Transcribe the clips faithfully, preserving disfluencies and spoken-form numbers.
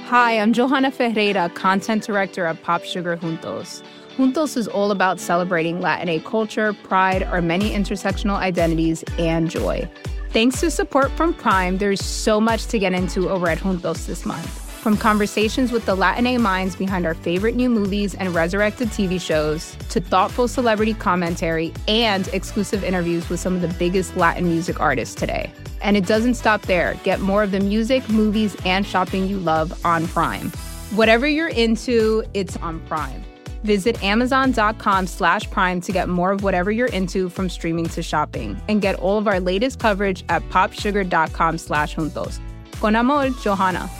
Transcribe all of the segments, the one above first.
Hi, I'm Johanna Ferreira, content director of Pop Sugar Juntos. Juntos is all about celebrating Latinx culture, pride, our many intersectional identities, and joy. Thanks to support from Prime, there's so much to get into over at Juntos this month. From conversations with the Latinx minds behind our favorite new movies and resurrected T V shows, to thoughtful celebrity commentary and exclusive interviews with some of the biggest Latin music artists today. And it doesn't stop there. Get more of the music, movies, and shopping you love on Prime. Whatever you're into, it's on Prime. Visit amazon.com slash prime to get more of whatever you're into, from streaming to shopping. And get all of our latest coverage at popsugar.com slash juntos. Con amor, Johanna.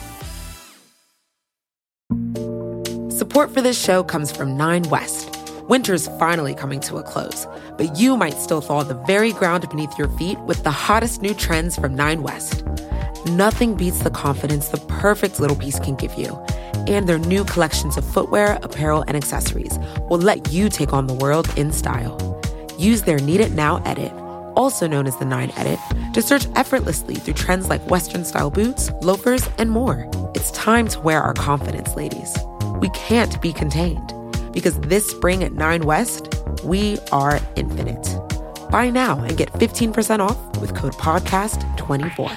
Support for this show comes from Nine West. Winter's finally coming to a close, but you might still thaw the very ground beneath your feet with the hottest new trends from Nine West. Nothing beats the confidence the perfect little piece can give you. And their new collections of footwear, apparel, and accessories will let you take on the world in style. Use their Need It Now edit, also known as the Nine Edit, to search effortlessly through trends like Western-style boots, loafers, and more. It's time to wear our confidence, ladies. We can't be contained, because this spring at Nine West, we are infinite. Buy now and get fifteen percent off with code podcast twenty-four.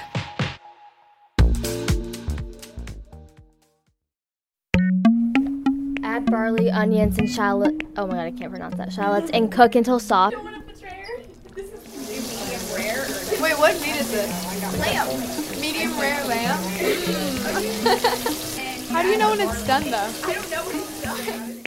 Add barley, onions, and shallot. Oh my god, I can't pronounce that. Shallots and cook until soft. You don't want to put rare? This is medium rare. Or... Wait, what meat is this? Lamb. Medium rare lamb. How do you know when it's done, though? I don't know when it's done.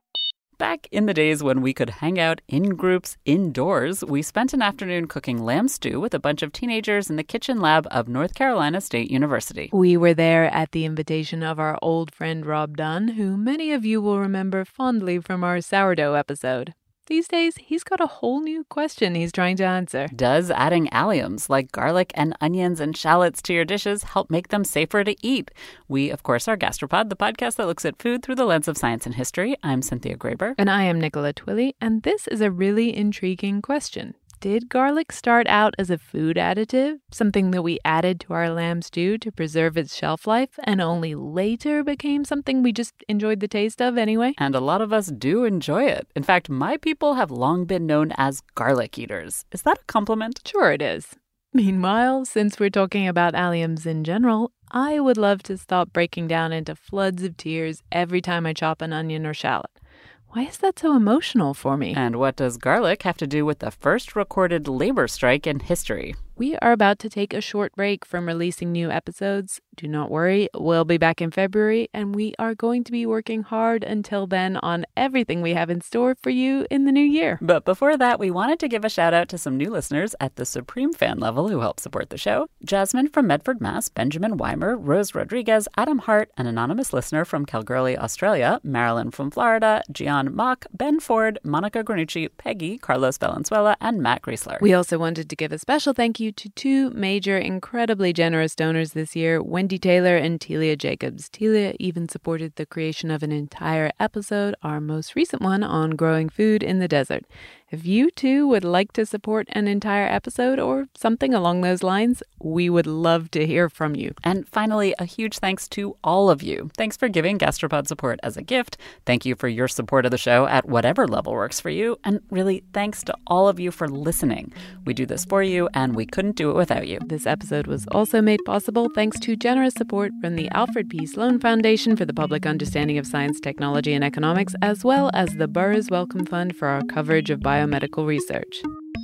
Back in the days when we could hang out in groups indoors, we spent an afternoon cooking lamb stew with a bunch of teenagers in the kitchen lab of North Carolina State University. We were there at the invitation of our old friend Rob Dunn, who many of you will remember fondly from our sourdough episode. These days, he's got a whole new question he's trying to answer. Does adding alliums like garlic and onions and shallots to your dishes help make them safer to eat? We, of course, are Gastropod, the podcast that looks at food through the lens of science and history. I'm Cynthia Graber. And I am Nicola Twilley, and this is a really intriguing question. Did garlic start out as a food additive, something that we added to our lamb stew to preserve its shelf life, and only later became something we just enjoyed the taste of anyway? And a lot of us do enjoy it. In fact, my people have long been known as garlic eaters. Is that a compliment? Sure it is. Meanwhile, since we're talking about alliums in general, I would love to stop breaking down into floods of tears every time I chop an onion or shallot. Why is that so emotional for me? And what does garlic have to do with the first recorded labor strike in history? We are about to take a short break from releasing new episodes. Do not worry, we'll be back in February, and we are going to be working hard until then on everything we have in store for you in the new year. But before that, we wanted to give a shout out to some new listeners at the Supreme Fan level who help support the show. Jasmine from Medford, Mass, Benjamin Weimer, Rose Rodriguez, Adam Hart, an anonymous listener from Kalgoorlie, Australia, Marilyn from Florida, Gian Mock, Ben Ford, Monica Granucci, Peggy, Carlos Valenzuela, and Matt Griesler. We also wanted to give a special thank you to two major, incredibly generous donors this year, Wendy Taylor and Telia Jacobs. Telia even supported the creation of an entire episode, our most recent one on growing food in the desert. If you too would like to support an entire episode or something along those lines, we would love to hear from you. And finally, a huge thanks to all of you. Thanks for giving Gastropod support as a gift. Thank you for your support of the show at whatever level works for you. And really, thanks to all of you for listening. We do this for you, and we couldn't do it without you. This episode was also made possible thanks to generous support from the Alfred P. Sloan Foundation for the Public Understanding of Science, Technology, and Economics, as well as the Burroughs Wellcome Fund for our coverage of biomedical research.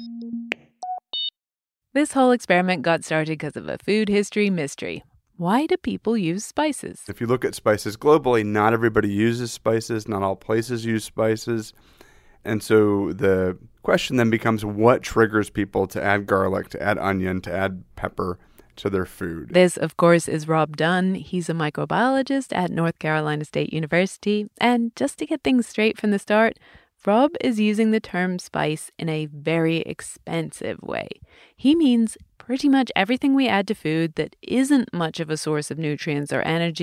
This whole experiment got started because of a food history mystery. Why do people use spices? If you look at spices globally, not everybody uses spices, not all places use spices. And so the question then becomes, what triggers people to add garlic, to add onion, to add pepper to their food? This, of course, is Rob Dunn. He's a microbiologist at North Carolina State University. And just to get things straight from the start, Rob is using the term spice in a very expensive way. He means pretty much everything we add to food that isn't much of a source of nutrients or energy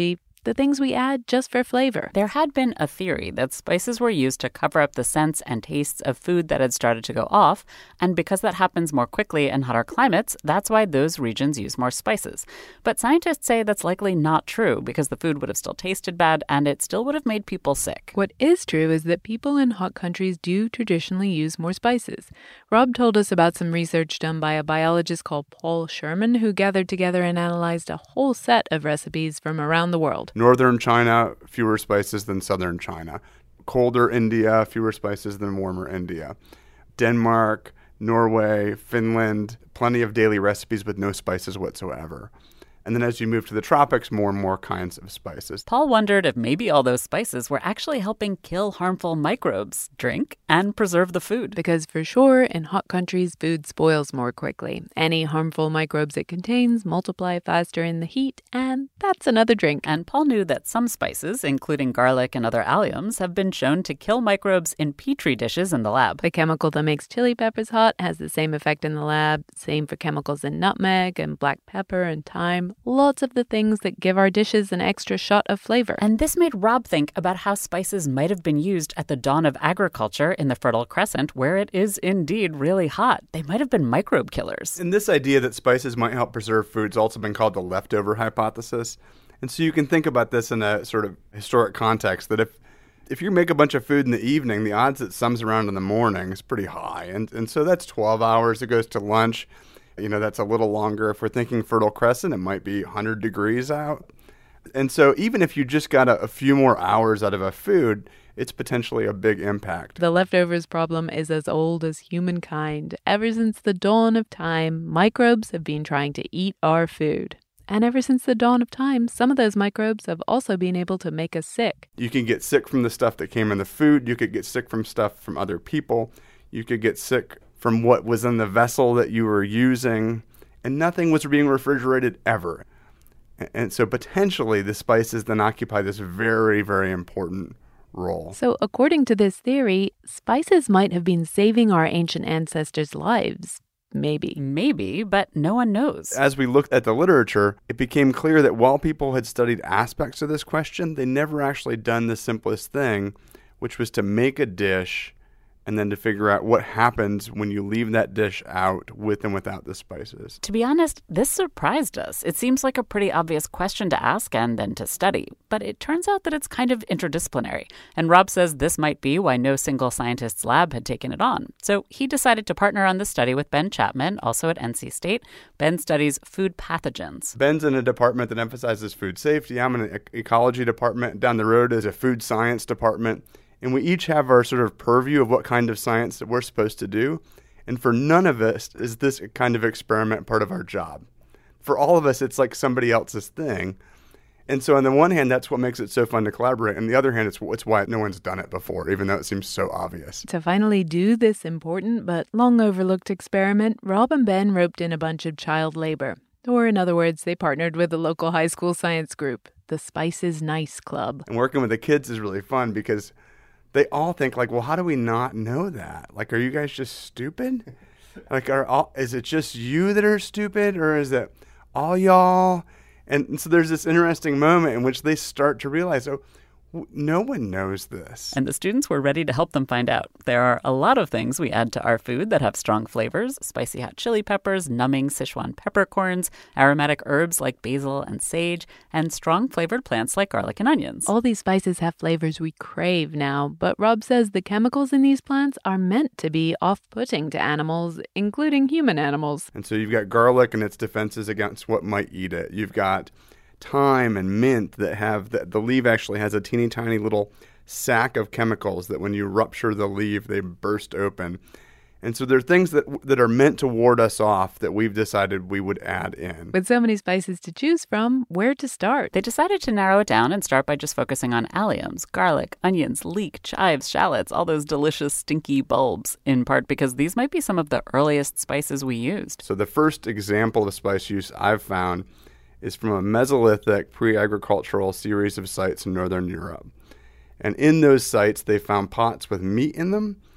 the things we add just for flavor. There had been a theory that spices were used to cover up the scents and tastes of food that had started to go off, and because that happens more quickly in hotter climates, that's why those regions use more spices. But scientists say that's likely not true because the food would have still tasted bad and it still would have made people sick. What is true is that people in hot countries do traditionally use more spices. Rob told us about some research done by a biologist called Paul Sherman, who gathered together and analyzed a whole set of recipes from around the world. Northern China, fewer spices than southern China. Colder India, fewer spices than warmer India. Denmark, Norway, Finland, plenty of daily recipes with no spices whatsoever. And then as you move to the tropics, more and more kinds of spices. Paul wondered if maybe all those spices were actually helping kill harmful microbes, drink, and preserve the food. Because for sure, in hot countries, food spoils more quickly. Any harmful microbes it contains multiply faster in the heat, and that's another drink. And Paul knew that some spices, including garlic and other alliums, have been shown to kill microbes in petri dishes in the lab. The chemical that makes chili peppers hot has the same effect in the lab. Same for chemicals in nutmeg and black pepper and thyme. Lots of the things that give our dishes an extra shot of flavor. And this made Rob think about how spices might have been used at the dawn of agriculture in the Fertile Crescent, where it is indeed really hot. They might have been microbe killers. And this idea that spices might help preserve food has also been called the leftover hypothesis. And so you can think about this in a sort of historic context, that if if you make a bunch of food in the evening, the odds that some's around in the morning is pretty high. And, and so that's twelve hours. It goes to lunch. You know, that's a little longer. If we're thinking Fertile Crescent, it might be one hundred degrees out. And so even if you just got a, a few more hours out of a food, it's potentially a big impact. The leftovers problem is as old as humankind. Ever since the dawn of time, microbes have been trying to eat our food. And ever since the dawn of time, some of those microbes have also been able to make us sick. You can get sick from the stuff that came in the food. You could get sick from stuff from other people. You could get sick from what was in the vessel that you were using, and nothing was being refrigerated ever. And so potentially the spices then occupy this very, very important role. So according to this theory, spices might have been saving our ancient ancestors' lives. Maybe. Maybe, but no one knows. As we looked at the literature, it became clear that while people had studied aspects of this question, they never actually done the simplest thing, which was to make a dish and then to figure out what happens when you leave that dish out with and without the spices. To be honest, this surprised us. It seems like a pretty obvious question to ask and then to study, but it turns out that it's kind of interdisciplinary. And Rob says this might be why no single scientist's lab had taken it on. So he decided to partner on this study with Ben Chapman, also at N C State. Ben studies food pathogens. Ben's in a department that emphasizes food safety. I'm in an ecology department. Down the road is a food science department. And we each have our sort of purview of what kind of science that we're supposed to do. And for none of us is this kind of experiment part of our job. For all of us, it's like somebody else's thing. And so on the one hand, that's what makes it so fun to collaborate. On the other hand, it's, it's why no one's done it before, even though it seems so obvious. To finally do this important but long overlooked experiment, Rob and Ben roped in a bunch of child labor. Or in other words, they partnered with a local high school science group, the Spices Nice Club. And working with the kids is really fun because they all think like, well, how do we not know that? Like, are you guys just stupid? Like, are all, is it just you that are stupid, or is it all y'all? And, and so there's this interesting moment in which they start to realize, oh, w- no one knows this. And the students were ready to help them find out. There are a lot of things we add to our food that have strong flavors: spicy hot chili peppers, numbing Sichuan peppercorns, aromatic herbs like basil and sage, and strong flavored plants like garlic and onions. All these spices have flavors we crave now, but Rob says the chemicals in these plants are meant to be off-putting to animals, including human animals. And so you've got garlic and its defenses against what might eat it. You've got thyme and mint that have, the, the leaf actually has a teeny tiny little sac of chemicals that when you rupture the leaf, they burst open. And so there are things that that are meant to ward us off that we've decided we would add in. With so many spices to choose from, where to start? They decided to narrow it down and start by just focusing on alliums: garlic, onions, leek, chives, shallots, all those delicious stinky bulbs, in part because these might be some of the earliest spices we used. So the first example of spice use I've found is from a Mesolithic pre-agricultural series of sites in Northern Europe. And in those sites, they found pots with meat in them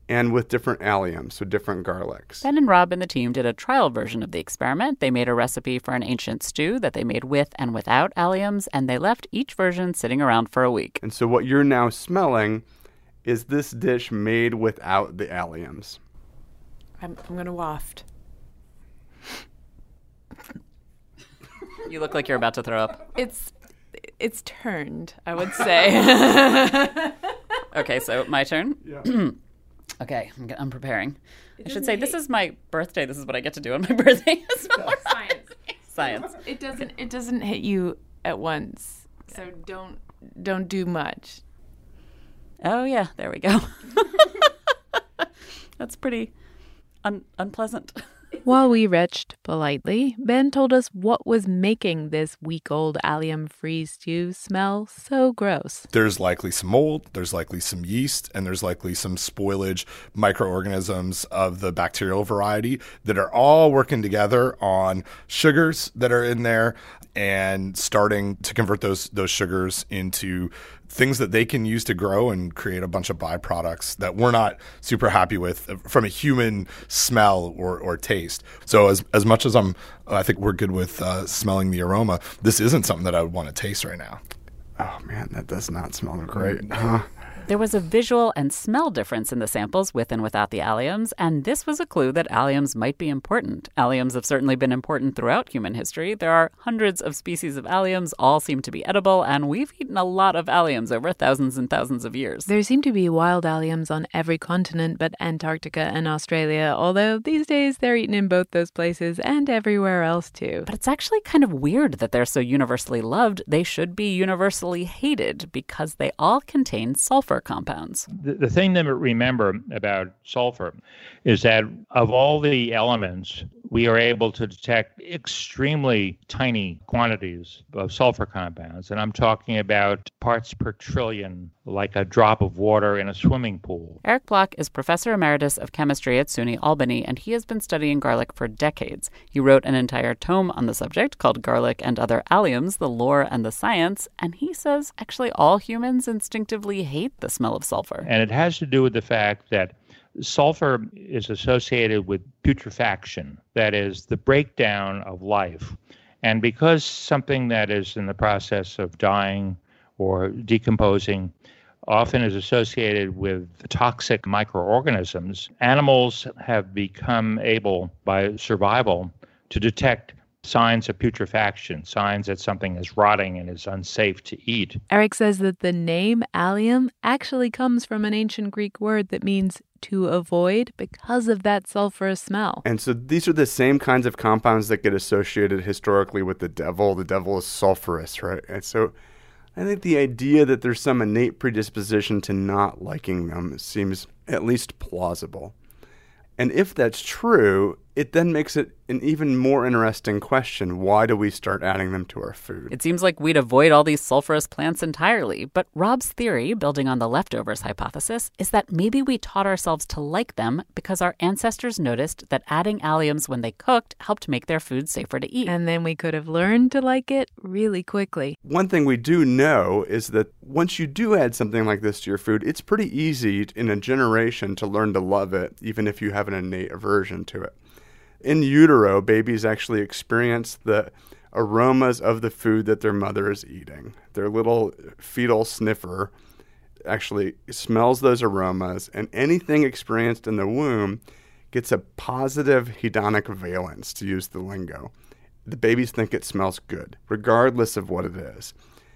and with different alliums, so different garlics. Ben and Rob and the team did a trial version of the experiment. They made a recipe for an ancient stew that they made with and without alliums, and they left each version sitting around for a week. And so what you're now smelling is this dish made without the alliums. I'm, I'm going to waft. You look like you're about to throw up. It's it's turned, I would say. Okay, so my turn? Yeah. Okay, I'm, I'm preparing. I should say this is my birthday. This is what I get to do on my birthday as well. Science. Science. It doesn't it doesn't hit you at once. So don't don't do much. Oh, yeah, there we go. That's pretty un- unpleasant. While we retched politely, Ben told us what was making this week-old allium-free stew smell so gross. There's likely some mold, there's likely some yeast, and there's likely some spoilage microorganisms of the bacterial variety that are all working together on sugars that are in there and starting to convert those those sugars into things that they can use to grow and create a bunch of byproducts that we're not super happy with from a human smell or, or taste. So as as much as I'm, I think we're good with uh, smelling the aroma, this isn't something that I would want to taste right now. Oh, man, that does not smell great. Huh? There was a visual and smell difference in the samples with and without the alliums, and this was a clue that alliums might be important. Alliums have certainly been important throughout human history. There are hundreds of species of alliums, all seem to be edible, and we've eaten a lot of alliums over thousands and thousands of years. There seem to be wild alliums on every continent but Antarctica and Australia, although these days they're eaten in both those places and everywhere else too. But it's actually kind of weird that they're so universally loved. They should be universally hated because they all contain sulfur compounds. The, the thing to remember about sulfur is that of all the elements, we are able to detect extremely tiny quantities of sulfur compounds. And I'm talking about parts per trillion, like a drop of water in a swimming pool. Eric Bloch is professor emeritus of chemistry at SUNY Albany, and he has been studying garlic for decades. He wrote an entire tome on the subject called Garlic and Other Alliums, The Lore and the Science, and he says actually all humans instinctively hate the smell of sulfur. And it has to do with the fact that sulfur is associated with putrefaction, that is, the breakdown of life. And because something that is in the process of dying or decomposing often is associated with toxic microorganisms, animals have become able, by survival, to detect signs of putrefaction, signs that something is rotting and is unsafe to eat. Eric says that the name allium actually comes from an ancient Greek word that means to avoid because of that sulfurous smell. And so these are the same kinds of compounds that get associated historically with the devil. The devil is sulfurous, right? And so I think the idea that there's some innate predisposition to not liking them seems at least plausible. And if that's true, it then makes it an even more interesting question. Why do we start adding them to our food? It seems like we'd avoid all these sulfurous plants entirely. But Rob's theory, building on the leftovers hypothesis, is that maybe we taught ourselves to like them because our ancestors noticed that adding alliums when they cooked helped make their food safer to eat. And then we could have learned to like it really quickly. One thing we do know is that once you do add something like this to your food, it's pretty easy in a generation to learn to love it, even if you have an innate aversion to it. In utero, babies actually experience the aromas of the food that their mother is eating. Their little fetal sniffer actually smells those aromas, and anything experienced in the womb gets a positive hedonic valence, to use the lingo. The babies think it smells good, regardless of what it is.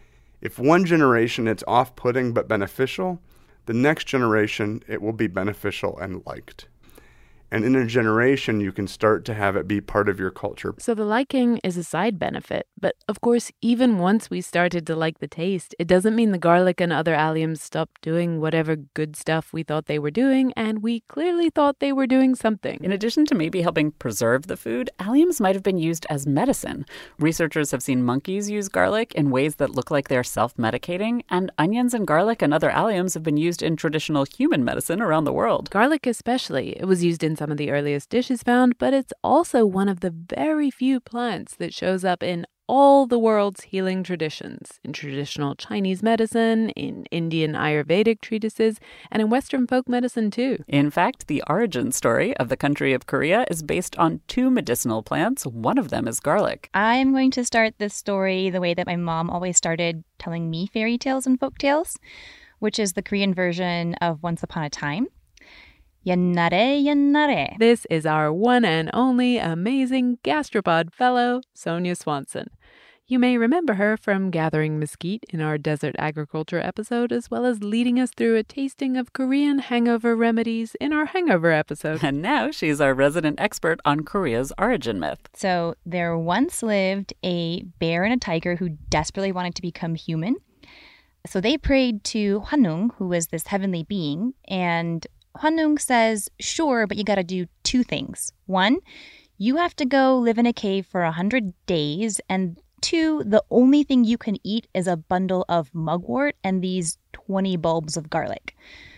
If one generation it's off-putting but beneficial, the next generation it will be beneficial and liked. And in a generation, you can start to have it be part of your culture. So the liking is a side benefit. But of course, even once we started to like the taste, it doesn't mean the garlic and other alliums stopped doing whatever good stuff we thought they were doing, and we clearly thought they were doing something. In addition to maybe helping preserve the food, alliums might have been used as medicine. Researchers have seen monkeys use garlic in ways that look like they're self-medicating, and onions and garlic and other alliums have been used in traditional human medicine around the world. Garlic especially. It was used in some of the earliest dishes found, but it's also one of the very few plants that shows up in all the world's healing traditions, in traditional Chinese medicine, in Indian Ayurvedic treatises, and in Western folk medicine too. In fact, the origin story of the country of Korea is based on two medicinal plants. One of them is garlic. I'm going to start this story the way that my mom always started telling me fairy tales and folk tales, which is the Korean version of Once Upon a Time. 옛날에 옛날에. This is our one and only amazing gastropod fellow, Sonia Swanson. You may remember her from gathering mesquite in our desert agriculture episode, as well as leading us through a tasting of Korean hangover remedies in our hangover episode. And now she's our resident expert on Korea's origin myth. So there once lived a bear and a tiger who desperately wanted to become human. So they prayed to Hwanung, who was this heavenly being, and Hwanung says, sure, but you got to do two things. One, you have to go live in a cave for one hundred days. And two, the only thing you can eat is a bundle of mugwort and these twenty bulbs of garlic.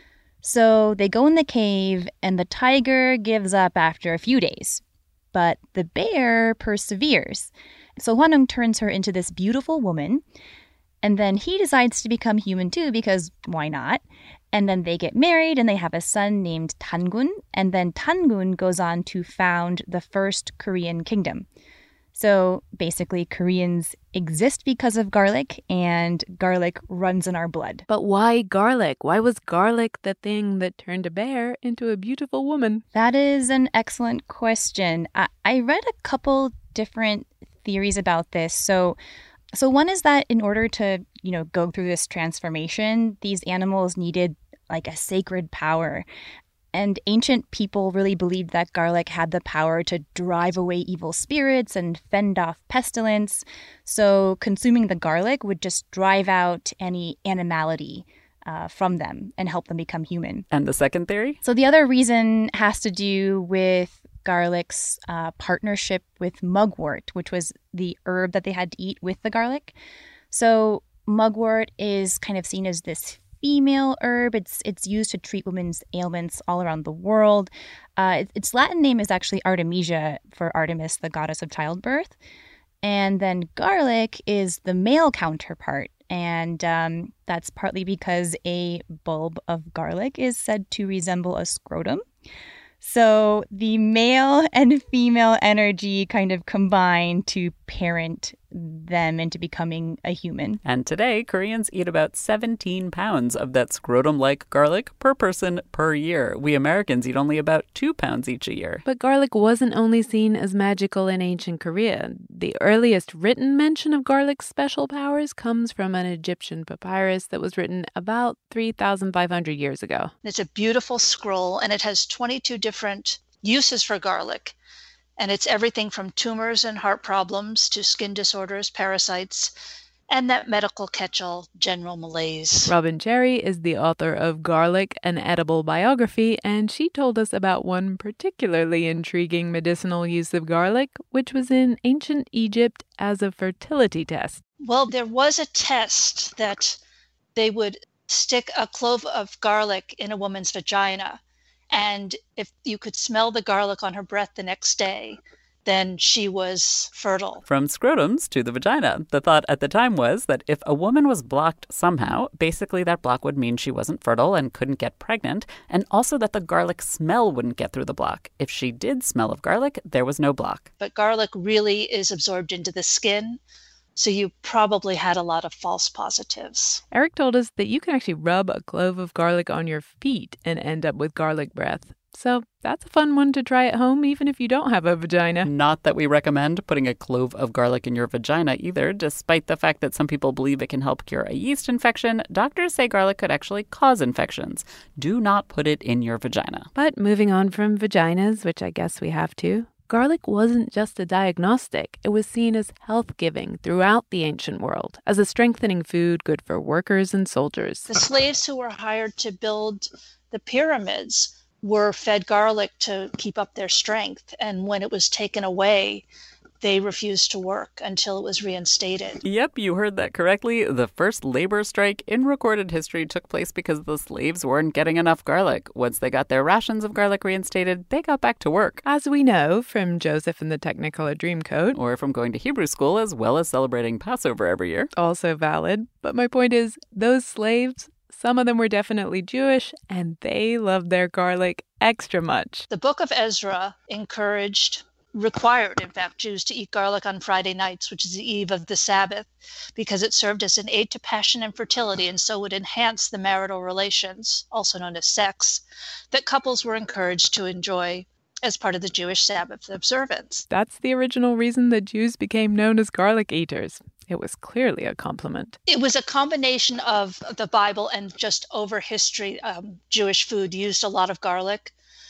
So they go in the cave, and the tiger gives up after a few days. But the bear perseveres. So Hwanung turns her into this beautiful woman. And then he decides to become human too, because why not? And then they get married and they have a son named Tangun. And then Tangun goes on to found the first Korean kingdom. So basically, Koreans exist because of garlic, and garlic runs in our blood. But why garlic? Why was garlic the thing that turned a bear into a beautiful woman? That is an excellent question. I, I read a couple different theories about this. So So one is that in order to, you know, go through this transformation, these animals needed like a sacred power. And ancient people really believed that garlic had the power to drive away evil spirits and fend off pestilence. So consuming the garlic would just drive out any animality uh, from them and help them become human. And the second theory? So the other reason has to do with garlic's uh, partnership with mugwort, which was the herb that they had to eat with the garlic. So mugwort is kind of seen as this female herb. It's it's used to treat women's ailments all around the world. Uh, its Latin name is actually Artemisia, for Artemis, the goddess of childbirth. And then garlic is the male counterpart. And um, that's partly because a bulb of garlic is said to resemble a scrotum. So the male and female energy kind of combine to parent them into becoming a human. And today, Koreans eat about seventeen pounds of that scrotum-like garlic per person per year. We Americans eat only about two pounds each a year. But garlic wasn't only seen as magical in ancient Korea. The earliest written mention of garlic's special powers comes from an Egyptian papyrus that was written about three thousand five hundred years ago. It's a beautiful scroll, and it has twenty-two different uses for garlic. And it's everything from tumors and heart problems to skin disorders, parasites, and that medical catch-all, general malaise. Robin Cherry is the author of Garlic, an Edible Biography, and she told us about one particularly intriguing medicinal use of garlic, which was in ancient Egypt as a fertility test. Well, there was a test that they would stick a clove of garlic in a woman's vagina. And if you could smell the garlic on her breath the next day, then she was fertile. From scrotums to the vagina. The thought at the time was that if a woman was blocked somehow, basically that block would mean she wasn't fertile and couldn't get pregnant, and also that the garlic smell wouldn't get through the block. If she did smell of garlic, there was no block. But garlic really is absorbed into the skin, so you probably had a lot of false positives. Eric told us that you can actually rub a clove of garlic on your feet and end up with garlic breath. So that's a fun one to try at home, even if you don't have a vagina. Not that we recommend putting a clove of garlic in your vagina either. Despite the fact that some people believe it can help cure a yeast infection, doctors say garlic could actually cause infections. Do not put it in your vagina. But moving on from vaginas, which I guess we have to, garlic wasn't just a diagnostic. It was seen as health-giving throughout the ancient world, as a strengthening food good for workers and soldiers. The slaves who were hired to build the pyramids were fed garlic to keep up their strength. And when it was taken away, they refused to work until it was reinstated. Yep, you heard that correctly. The first labor strike in recorded history took place because the slaves weren't getting enough garlic. Once they got their rations of garlic reinstated, they got back to work. As we know from Joseph and the Technicolor Dreamcoat. Or from going to Hebrew school, as well as celebrating Passover every year. Also valid. But my point is, those slaves, some of them were definitely Jewish, and they loved their garlic extra much. The book of Ezra encouraged required, in fact, Jews to eat garlic on Friday nights, which is the eve of the Sabbath, because it served as an aid to passion and fertility, and so would enhance the marital relations, also known as sex, that couples were encouraged to enjoy as part of the Jewish Sabbath observance. That's the original reason the Jews became known as garlic eaters. It was clearly a compliment. It was a combination of the Bible and just over history. Um, Jewish food used a lot of garlic.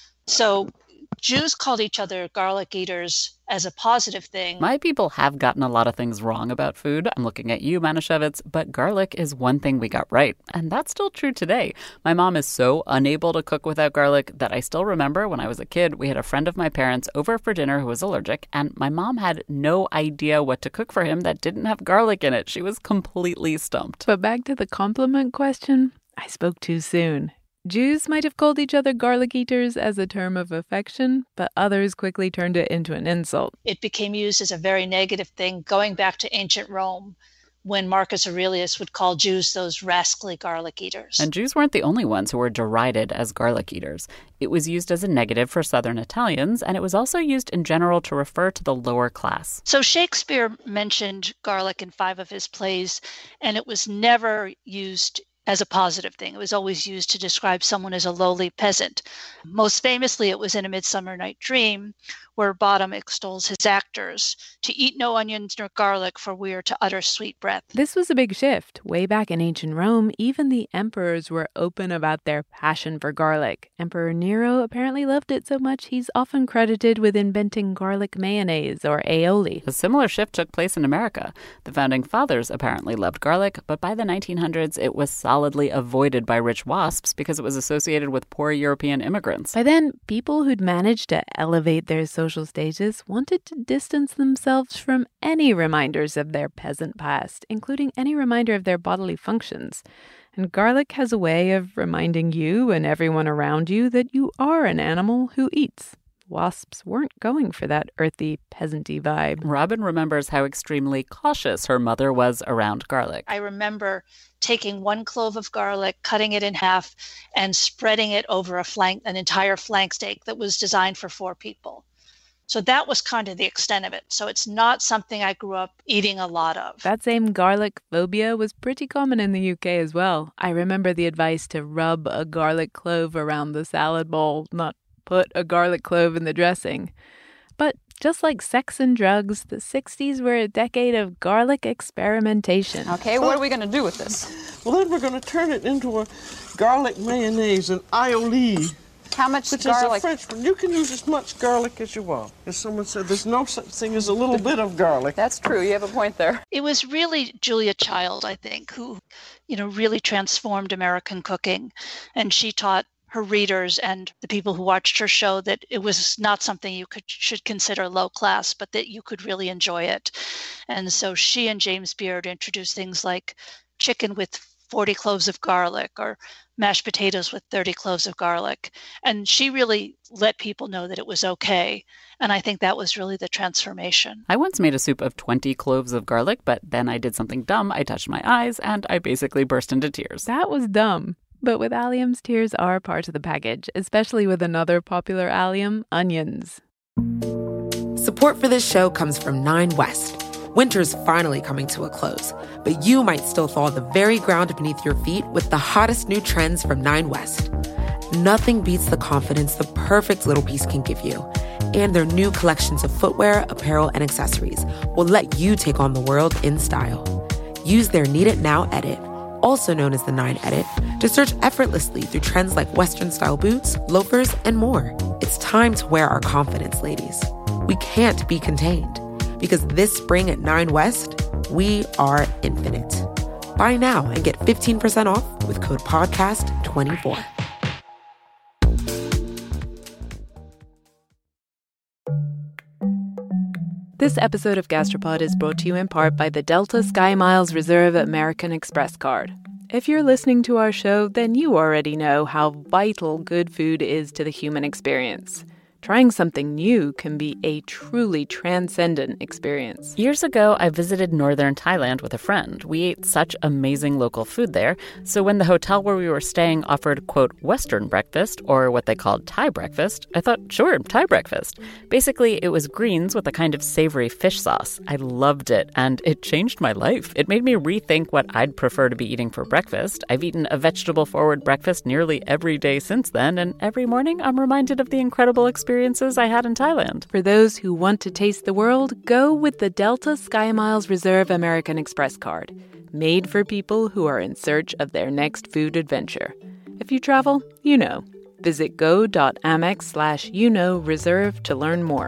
So Jews called each other garlic eaters as a positive thing. My people have gotten a lot of things wrong about food. I'm looking at you, Manischewitz, but garlic is one thing we got right. And that's still true today. My mom is so unable to cook without garlic that I still remember when I was a kid, we had a friend of my parents over for dinner who was allergic, and my mom had no idea what to cook for him that didn't have garlic in it. She was completely stumped. But back to the compliment question, I spoke too soon. Jews might have called each other garlic eaters as a term of affection, but others quickly turned it into an insult. It became used as a very negative thing, going back to ancient Rome, when Marcus Aurelius would call Jews those rascally garlic eaters. And Jews weren't the only ones who were derided as garlic eaters. It was used as a negative for Southern Italians, and it was also used in general to refer to the lower class. So Shakespeare mentioned garlic in five of his plays, and it was never used as a positive thing. It was always used to describe someone as a lowly peasant. Most famously, it was in A Midsummer Night Dream, where Bottom extols his actors to eat no onions nor garlic, for we are to utter sweet breath. This was a big shift. Way back in ancient Rome, even the emperors were open about their passion for garlic. Emperor Nero apparently loved it so much he's often credited with inventing garlic mayonnaise or aioli. A similar shift took place in America. The founding fathers apparently loved garlic, but by the nineteen hundreds, it was solidly avoided by rich wasps because it was associated with poor European immigrants. By then, people who'd managed to elevate their social status wanted to distance themselves from any reminders of their peasant past, including any reminder of their bodily functions. And garlic has a way of reminding you and everyone around you that you are an animal who eats. Wasps weren't going for that earthy, peasanty vibe. Robin remembers how extremely cautious her mother was around garlic. I remember taking one clove of garlic, cutting it in half, and spreading it over a flank, an entire flank steak that was designed for four people. So that was kind of the extent of it. So it's not something I grew up eating a lot of. That same garlic phobia was pretty common in the U K as well. I remember the advice to rub a garlic clove around the salad bowl, not put a garlic clove in the dressing. But just like sex and drugs, the sixties were a decade of garlic experimentation. Okay, what are we going to do with this? Well, then we're going to turn it into a garlic mayonnaise, an aioli. How much which garlic? Is a French one. You can use as much garlic as you want. As someone said, there's no such thing as a little bit of garlic. That's true. You have a point there. It was really Julia Child, I think, who, you know, really transformed American cooking. And she taught her readers and the people who watched her show that it was not something you could should consider low class, but that you could really enjoy it. And so she and James Beard introduced things like chicken with forty cloves of garlic or mashed potatoes with thirty cloves of garlic. And she really let people know that it was okay. And I think that was really the transformation. I once made a soup of twenty cloves of garlic, but then I did something dumb. I touched my eyes and I basically burst into tears. That was dumb. But with alliums, tears are part of the package, especially with another popular allium, onions. Support for this show comes from Nine West. Winter's finally coming to a close, but you might still thaw the very ground beneath your feet with the hottest new trends from Nine West. Nothing beats the confidence the perfect little piece can give you. And their new collections of footwear, apparel, and accessories will let you take on the world in style. Use their Need It Now edit, also known as the Nine Edit, to search effortlessly through trends like Western-style boots, loafers, and more. It's time to wear our confidence, ladies. We can't be contained, because this spring at Nine West, we are infinite. Buy now and get fifteen percent off with code podcast twenty-four. This episode of Gastropod is brought to you in part by the Delta Sky Miles Reserve American Express card. If you're listening to our show, then you already know how vital good food is to the human experience. Trying something new can be a truly transcendent experience. Years ago, I visited northern Thailand with a friend. We ate such amazing local food there. So when the hotel where we were staying offered, quote, Western breakfast, or what they called Thai breakfast, I thought, sure, Thai breakfast. Basically, it was greens with a kind of savory fish sauce. I loved it, and it changed my life. It made me rethink what I'd prefer to be eating for breakfast. I've eaten a vegetable-forward breakfast nearly every day since then, and every morning I'm reminded of the incredible experience experiences I had in Thailand. For those who want to taste the world, go with the Delta Sky Miles Reserve American Express card, made for people who are in search of their next food adventure. If you travel, you know. Visit go.amex slash you know reserve to learn more.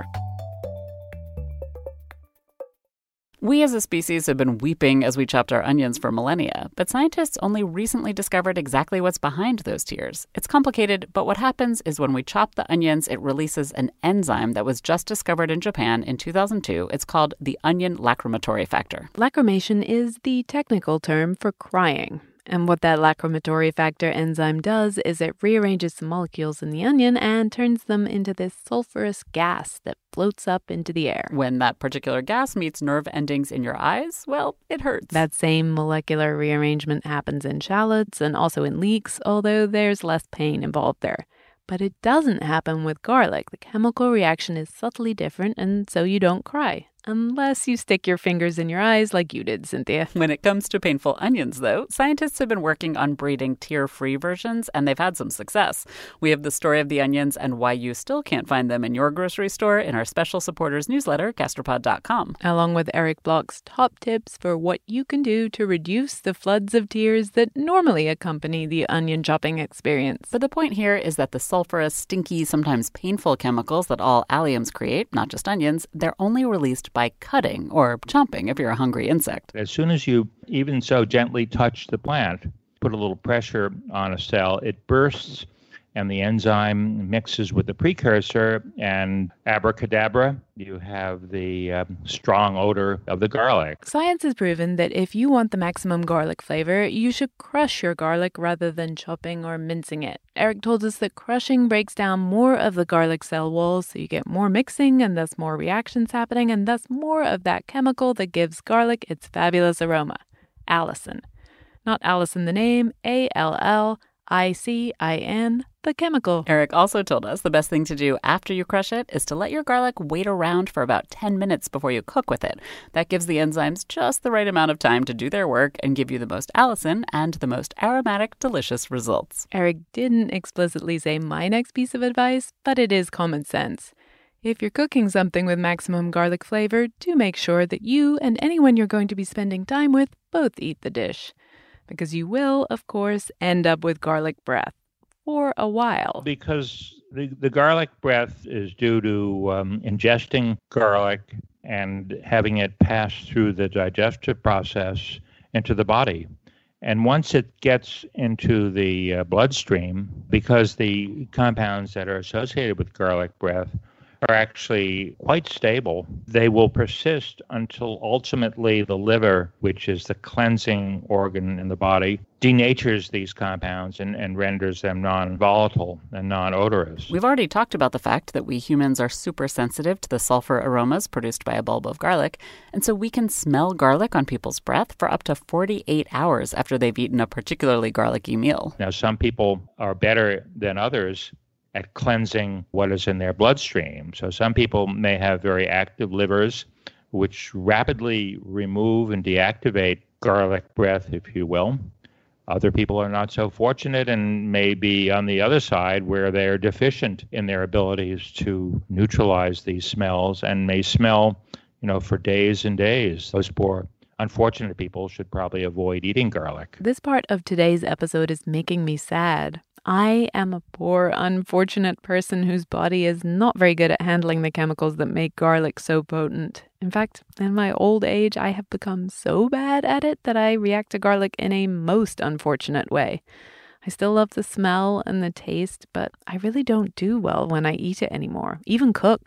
We as a species have been weeping as we chopped our onions for millennia, but scientists only recently discovered exactly what's behind those tears. It's complicated, but what happens is when we chop the onions, it releases an enzyme that was just discovered in Japan in two thousand two. It's called the onion lacrimatory factor. Lacrimation is the technical term for crying. And what that lacrimatory factor enzyme does is it rearranges the molecules in the onion and turns them into this sulfurous gas that floats up into the air. When that particular gas meets nerve endings in your eyes, well, it hurts. That same molecular rearrangement happens in shallots and also in leeks, although there's less pain involved there. But it doesn't happen with garlic. The chemical reaction is subtly different, and so you don't cry. Unless you stick your fingers in your eyes like you did, Cynthia. When it comes to painful onions, though, scientists have been working on breeding tear-free versions, and they've had some success. We have the story of the onions and why you still can't find them in your grocery store in our special supporters newsletter, gastropod dot com. Along with Eric Bloch's top tips for what you can do to reduce the floods of tears that normally accompany the onion chopping experience. But the point here is that the sulfurous, stinky, sometimes painful chemicals that all alliums create, not just onions, they're only released by cutting or chomping if you're a hungry insect. As soon as you even so gently touch the plant, put a little pressure on a cell, it bursts and the enzyme mixes with the precursor, and abracadabra, you have the uh, strong odor of the garlic. Science has proven that if you want the maximum garlic flavor, you should crush your garlic rather than chopping or mincing it. Eric told us that crushing breaks down more of the garlic cell walls, so you get more mixing and thus more reactions happening, and thus more of that chemical that gives garlic its fabulous aroma. Allicin. Not Allison the name, A L L I C I N, the chemical. Eric also told us the best thing to do after you crush it is to let your garlic wait around for about ten minutes before you cook with it. That gives the enzymes just the right amount of time to do their work and give you the most allicin and the most aromatic, delicious results. Eric didn't explicitly say my next piece of advice, but it is common sense. If you're cooking something with maximum garlic flavor, do make sure that you and anyone you're going to be spending time with both eat the dish. Because you will, of course, end up with garlic breath for a while. Because the, the garlic breath is due to um, ingesting garlic and having it pass through the digestive process into the body. And once it gets into the uh, bloodstream, because the compounds that are associated with garlic breath are actually quite stable, they will persist until ultimately the liver, which is the cleansing organ in the body, denatures these compounds and, and renders them non-volatile and non-odorous. We've already talked about the fact that we humans are super sensitive to the sulfur aromas produced by a bulb of garlic, and so we can smell garlic on people's breath for up to forty-eight hours after they've eaten a particularly garlicky meal. Now, some people are better than others at cleansing what is in their bloodstream. So some people may have very active livers, which rapidly remove and deactivate garlic breath, if you will. Other people are not so fortunate and may be on the other side where they're deficient in their abilities to neutralize these smells and may smell, you know, for days and days. Those poor unfortunate people should probably avoid eating garlic. This part of today's episode is making me sad. I am a poor, unfortunate person whose body is not very good at handling the chemicals that make garlic so potent. In fact, in my old age, I have become so bad at it that I react to garlic in a most unfortunate way. I still love the smell and the taste, but I really don't do well when I eat it anymore, even cooked.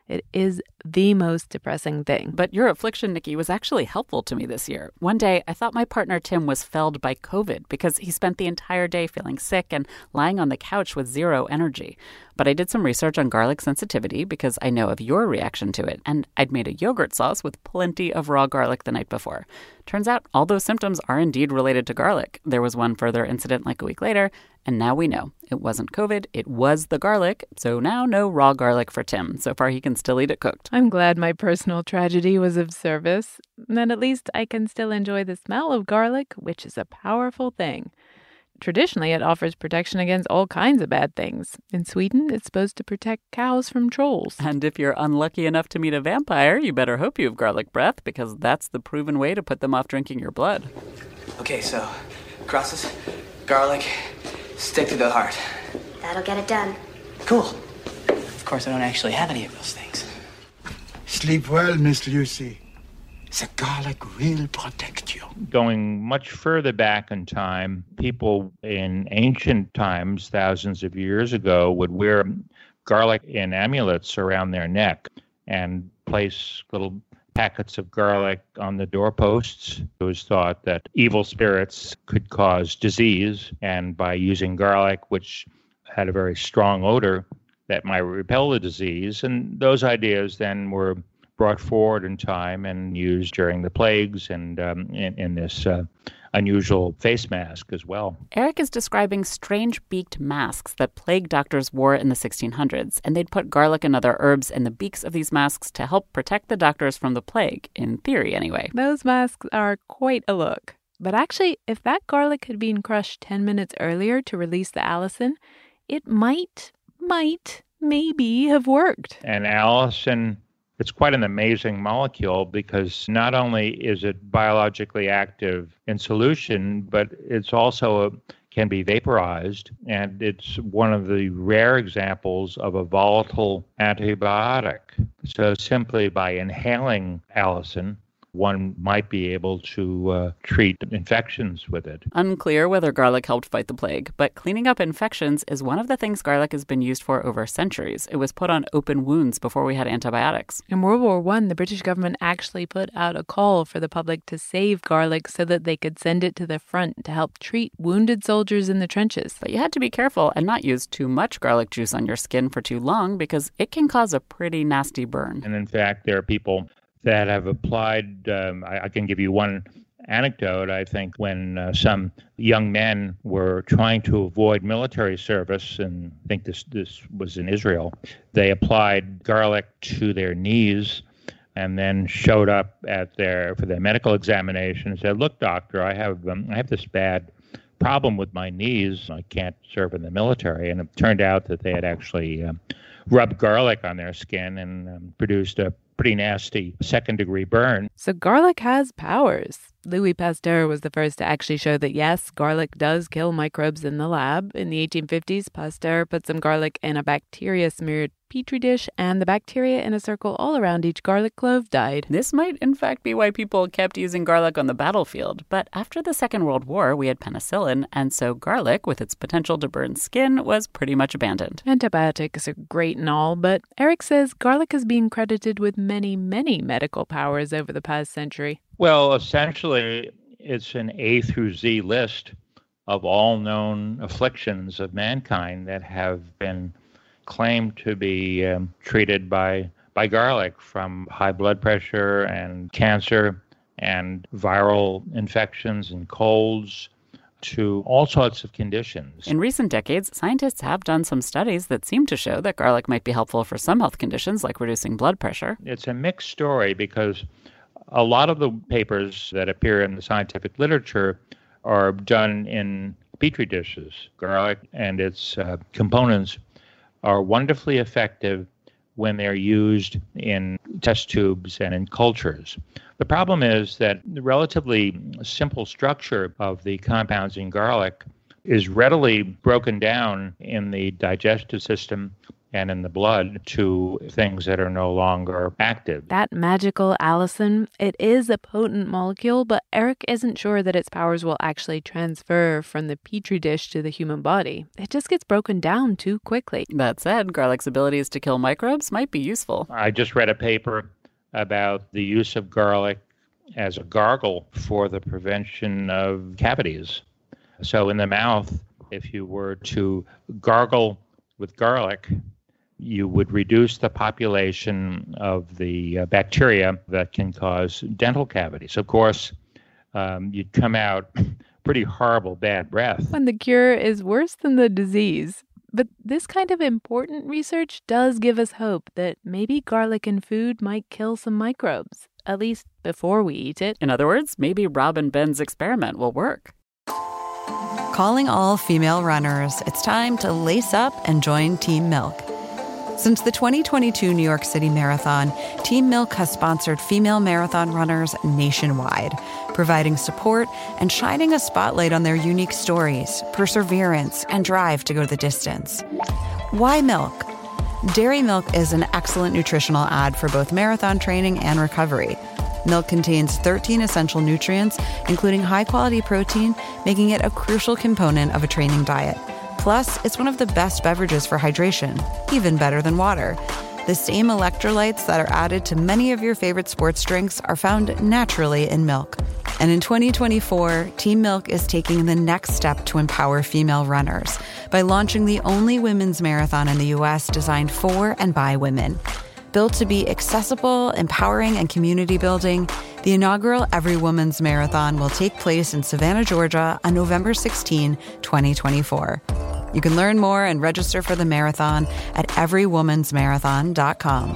It is the most depressing thing. But your affliction, Nikki, was actually helpful to me this year. One day, I thought my partner Tim was felled by COVID because he spent the entire day feeling sick and lying on the couch with zero energy. But I did some research on garlic sensitivity because I know of your reaction to it, and I'd made a yogurt sauce with plenty of raw garlic the night before. Turns out all those symptoms are indeed related to garlic. There was one further incident like a week later, and now we know. It wasn't COVID, it was the garlic, so now no raw garlic for Tim. So far he can still eat it cooked. I'm glad my personal tragedy was of service. Then at least I can still enjoy the smell of garlic, which is a powerful thing. Traditionally, it offers protection against all kinds of bad things. In Sweden, it's supposed to protect cows from trolls. And if you're unlucky enough to meet a vampire, you better hope you have garlic breath, because that's the proven way to put them off drinking your blood. Okay, so crosses, garlic, stick to the heart. That'll get it done. Cool. Of course, I don't actually have any of those things. Sleep well, Mister Yusi. The garlic will protect you. Going much further back in time, people in ancient times, thousands of years ago, would wear garlic in amulets around their neck and place little packets of garlic on the doorposts. It was thought that evil spirits could cause disease, and by using garlic, which had a very strong odor, that might repel the disease. And those ideas then were brought forward in time and used during the plagues and um, in, in this uh, unusual face mask as well. Eric is describing strange beaked masks that plague doctors wore in the sixteen hundreds, and they'd put garlic and other herbs in the beaks of these masks to help protect the doctors from the plague, in theory anyway. Those masks are quite a look. But actually, if that garlic had been crushed ten minutes earlier to release the allicin, it might, might, maybe have worked. And allicin, it's quite an amazing molecule because not only is it biologically active in solution, but it's also a, can be vaporized, and it's one of the rare examples of a volatile antibiotic. So simply by inhaling allicin, one might be able to uh, treat infections with it. Unclear whether garlic helped fight the plague, but cleaning up infections is one of the things garlic has been used for over centuries. It was put on open wounds before we had antibiotics. In World War One, the British government actually put out a call for the public to save garlic so that they could send it to the front to help treat wounded soldiers in the trenches. But you had to be careful and not use too much garlic juice on your skin for too long because it can cause a pretty nasty burn. And in fact, there are people that have applied, um, I, I can give you one anecdote. I think when uh, some young men were trying to avoid military service, and I think this, this was in Israel, they applied garlic to their knees and then showed up at their for their medical examination and said, "Look, doctor, I have um, I have this bad problem with my knees. I can't serve in the military." And it turned out that they had actually um, rubbed garlic on their skin and um, produced a pretty nasty second-degree burn. So garlic has powers. Louis Pasteur was the first to actually show that, yes, garlic does kill microbes in the lab. In the eighteen fifties, Pasteur put some garlic in a bacteria-smeared petri dish, and the bacteria in a circle all around each garlic clove died. This might, in fact, be why people kept using garlic on the battlefield. But after the Second World War, we had penicillin, and so garlic, with its potential to burn skin, was pretty much abandoned. Antibiotics are great and all, but Eric says garlic is being credited with many, many medical powers over the past century. Well, essentially, it's an A through Z list of all known afflictions of mankind that have been claimed to be um, treated by, by garlic, from high blood pressure and cancer and viral infections and colds to all sorts of conditions. In recent decades, scientists have done some studies that seem to show that garlic might be helpful for some health conditions, like reducing blood pressure. It's a mixed story because a lot of the papers that appear in the scientific literature are done in petri dishes. Garlic and its uh, components are wonderfully effective when they're used in test tubes and in cultures. The problem is that the relatively simple structure of the compounds in garlic is readily broken down in the digestive system and in the blood to things that are no longer active. That magical allicin, it is a potent molecule, but Eric isn't sure that its powers will actually transfer from the petri dish to the human body. It just gets broken down too quickly. That said, garlic's abilities to kill microbes might be useful. I just read a paper about the use of garlic as a gargle for the prevention of cavities. So in the mouth, if you were to gargle with garlic, you would reduce the population of the uh, bacteria that can cause dental cavities. Of course, um, you'd come out pretty horrible bad breath. When the cure is worse than the disease. But this kind of important research does give us hope that maybe garlic in food might kill some microbes, at least before we eat it. In other words, maybe Rob and Ben's experiment will work. Calling all female runners, it's time to lace up and join Team Milk. Since the twenty twenty-two New York City Marathon, Team Milk has sponsored female marathon runners nationwide, providing support and shining a spotlight on their unique stories, perseverance, and drive to go the distance. Why milk? Dairy milk is an excellent nutritional ad for both marathon training and recovery. Milk contains thirteen essential nutrients, including high-quality protein, making it a crucial component of a training diet. Plus, it's one of the best beverages for hydration, even better than water. The same electrolytes that are added to many of your favorite sports drinks are found naturally in milk. And in twenty twenty-four, Team Milk is taking the next step to empower female runners by launching the only women's marathon in the U S designed for and by women. Built to be accessible, empowering, and community building, the inaugural Every Woman's Marathon will take place in Savannah, Georgia on November sixteenth, twenty twenty-four. You can learn more and register for the marathon at every woman's marathon dot com.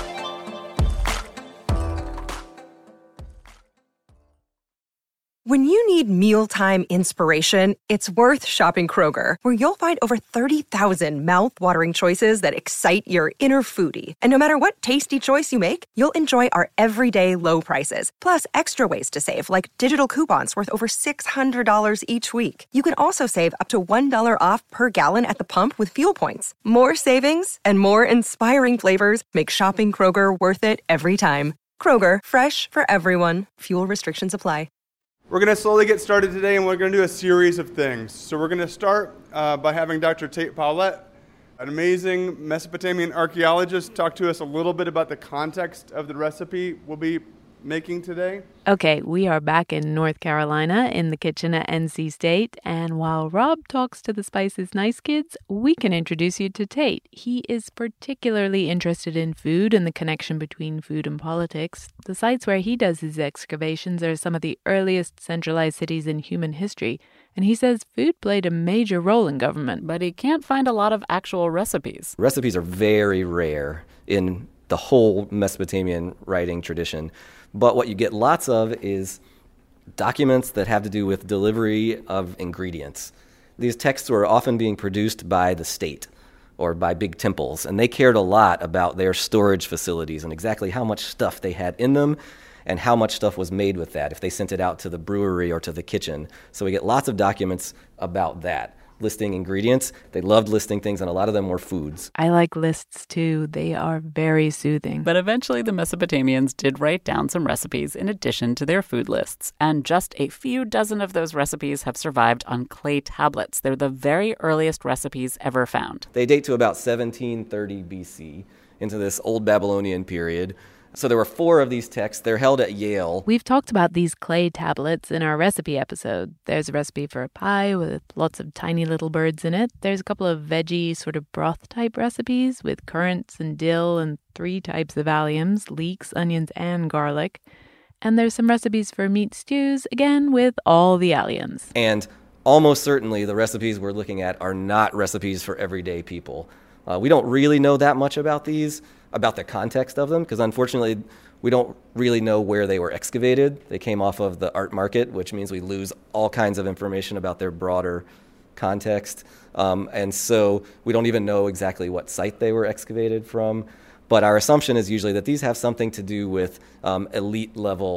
When you need mealtime inspiration, it's worth shopping Kroger, where you'll find over thirty thousand mouth-watering choices that excite your inner foodie. And no matter what tasty choice you make, you'll enjoy our everyday low prices, plus extra ways to save, like digital coupons worth over six hundred dollars each week. You can also save up to one dollar off per gallon at the pump with fuel points. More savings and more inspiring flavors make shopping Kroger worth it every time. Kroger, fresh for everyone. Fuel restrictions apply. We're going to slowly get started today, and we're going to do a series of things. So we're going to start uh, by having Doctor Tate Paulette, an amazing Mesopotamian archaeologist, talk to us a little bit about the context of the recipe we'll be making today. Okay, we are back in North Carolina in the kitchen at N C State, and while Rob talks to the Spices Nice kids, we can introduce you to Tate. He is particularly interested in food and the connection between food and politics. The sites where he does his excavations are some of the earliest centralized cities in human history, and he says food played a major role in government. But he can't find a lot of actual recipes. Recipes are very rare in the whole Mesopotamian writing tradition. But what you get lots of is documents that have to do with delivery of ingredients. These texts were often being produced by the state or by big temples, and they cared a lot about their storage facilities and exactly how much stuff they had in them and how much stuff was made with that, if they sent it out to the brewery or to the kitchen. So we get lots of documents about that, listing ingredients. They loved listing things, and a lot of them were foods. I like lists too. They are very soothing. But eventually the Mesopotamians did write down some recipes in addition to their food lists. And just a few dozen of those recipes have survived on clay tablets. They're the very earliest recipes ever found. They date to about seventeen thirty B C, into this Old Babylonian period. So there were four of these texts. They're held at Yale. We've talked about these clay tablets in our recipe episode. There's a recipe for a pie with lots of tiny little birds in it. There's a couple of veggie sort of broth-type recipes with currants and dill and three types of alliums, leeks, onions, and garlic. And there's some recipes for meat stews, again, with all the alliums. And almost certainly the recipes we're looking at are not recipes for everyday people. Uh, we don't really know that much about these, about the context of them, because unfortunately we don't really know where they were excavated. They came off of the art market, which means we lose all kinds of information about their broader context. Um, and so we don't even know exactly what site they were excavated from. But our assumption is usually that these have something to do with um, elite level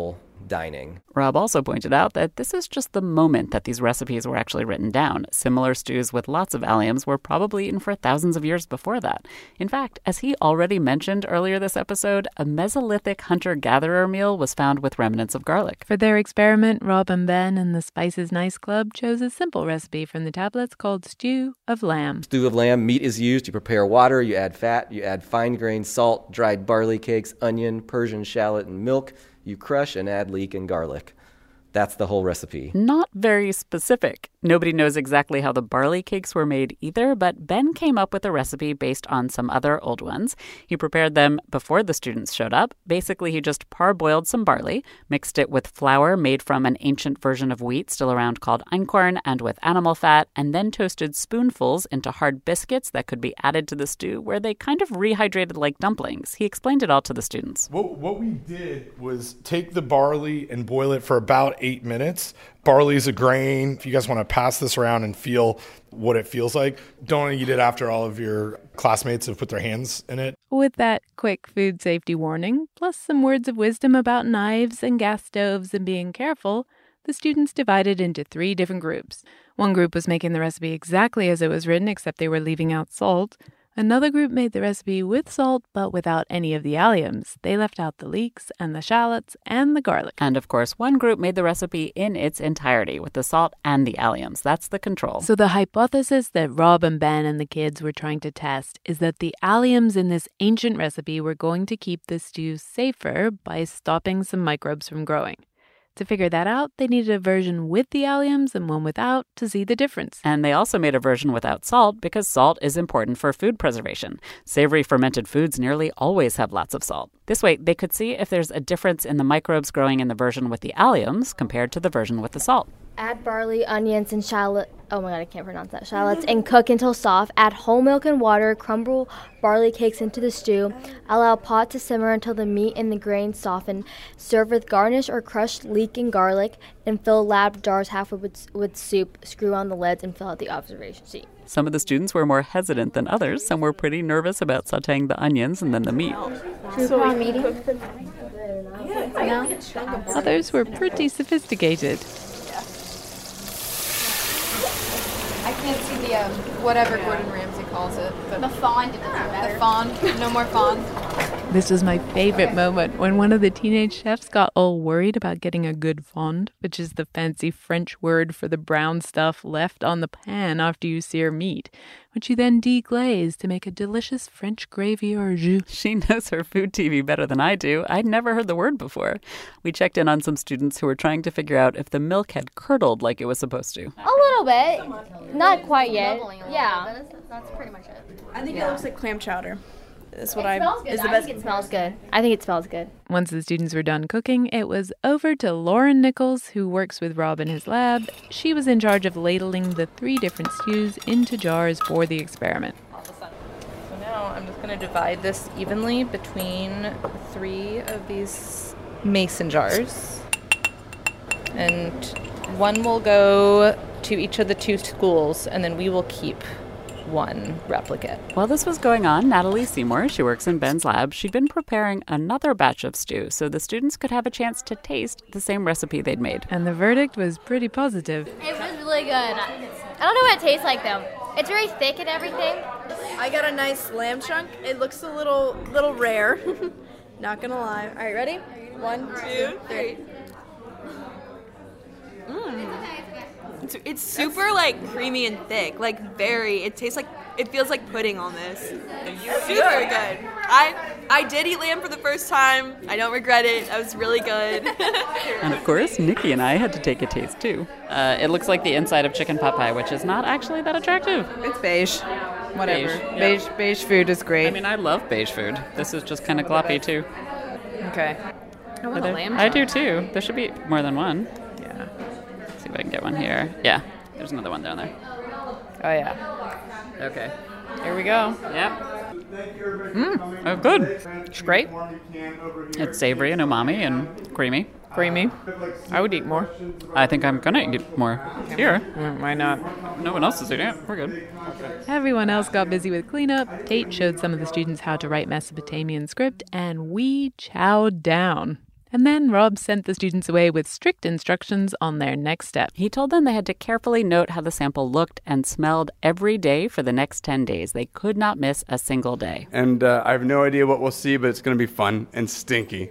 dining. Rob also pointed out that this is just the moment that these recipes were actually written down. Similar stews with lots of alliums were probably eaten for thousands of years before that. In fact, as he already mentioned earlier this episode, a Mesolithic hunter-gatherer meal was found with remnants of garlic. For their experiment, Rob and Ben and the Spices Nice Club chose a simple recipe from the tablets called Stew of Lamb. Stew of lamb, meat is used. You prepare water, you add fat, you add fine-grained salt, dried barley cakes, onion, Persian shallot, and milk. You crush and add leek and garlic. That's the whole recipe. Not very specific. Nobody knows exactly how the barley cakes were made either, but Ben came up with a recipe based on some other old ones. He prepared them before the students showed up. Basically, he just parboiled some barley, mixed it with flour made from an ancient version of wheat still around called einkorn and with animal fat, and then toasted spoonfuls into hard biscuits that could be added to the stew, where they kind of rehydrated like dumplings. He explained it all to the students. What, what we did was take the barley and boil it for about eight minutes. Barley is a grain. If you guys want to pass this around and feel what it feels like, don't eat it after all of your classmates have put their hands in it. With that quick food safety warning, plus some words of wisdom about knives and gas stoves and being careful, the students divided into three different groups. One group was making the recipe exactly as it was written, except they were leaving out salt. Another group made the recipe with salt, but without any of the alliums. They left out the leeks and the shallots and the garlic. And of course, one group made the recipe in its entirety with the salt and the alliums. That's the control. So the hypothesis that Rob and Ben and the kids were trying to test is that the alliums in this ancient recipe were going to keep the stew safer by stopping some microbes from growing. To figure that out, they needed a version with the alliums and one without to see the difference. And they also made a version without salt because salt is important for food preservation. Savory fermented foods nearly always have lots of salt. This way, they could see if there's a difference in the microbes growing in the version with the alliums compared to the version with the salt. Add barley, onions, and shallot. Oh my god, I can't pronounce that. Shallots and cook until soft. Add whole milk and water. Crumble barley cakes into the stew. Allow pot to simmer until the meat and the grains soften. Serve with garnish or crushed leek and garlic, and fill lab jars halfway with, with soup. Screw on the lids and fill out the observation sheet. Some of the students were more hesitant than others. Some were pretty nervous about sautéing the onions and then the meat. So on medium? No. Others were pretty sophisticated. I can't see the, um, whatever Gordon Ramsay calls it. But the fond, it doesn't matter. The fond, no more fond. This was my favorite moment when one of the teenage chefs got all worried about getting a good fond, which is the fancy French word for the brown stuff left on the pan after you sear meat, which you then deglaze to make a delicious French gravy or jus. She knows her food T V better than I do. I'd never heard the word before. We checked in on some students who were trying to figure out if the milk had curdled like it was supposed to. A little bit. Not quite yet. Yeah. That's pretty much it. I think yeah. It looks like clam chowder. That's what it I smells good. is the I best. think it smells good. I think it smells good. Once the students were done cooking, it was over to Lauren Nichols, who works with Rob in his lab. She was in charge of ladling the three different stews into jars for the experiment. So now I'm just going to divide this evenly between three of these mason jars. And one will go to each of the two schools, and then we will keep one replicate. While this was going on, Natalie Seymour, she works in Ben's lab, she'd been preparing another batch of stew so the students could have a chance to taste the same recipe they'd made. And the verdict was pretty positive. It was really good. I don't know what it tastes like, though. It's very thick and everything. I got a nice lamb chunk. It looks a little little rare. Not gonna lie. All right, ready? One, two, three. Mmm. It's, it's super like creamy and thick, like very. It tastes like it feels like pudding almost. Super good. I I did eat lamb for the first time. I don't regret it. That was really good. And of course, Nikki and I had to take a taste too. Uh, it looks like the inside of chicken pot pie, which is not actually that attractive. It's beige. Whatever. Beige, yeah. beige, beige food is great. I mean, I love beige food. This is just kind of gloppy too. Okay. I want a lamb I do too. There should be more than one. Yeah. Let's see if I can get one here. Yeah, there's another one down there. Oh yeah. Okay. Here we go. Yep. Mm. Oh, good. It's great. It's savory and umami and creamy. Creamy. I would eat more. I think I'm gonna eat more. Here. Mm, why not? No one else is eating it. We're good. Everyone else got busy with cleanup. Tate showed some of the students how to write Mesopotamian script, and we chowed down. And then Rob sent the students away with strict instructions on their next step. He told them they had to carefully note how the sample looked and smelled every day for the next ten days. They could not miss a single day. And uh, I have no idea what we'll see, but it's going to be fun and stinky.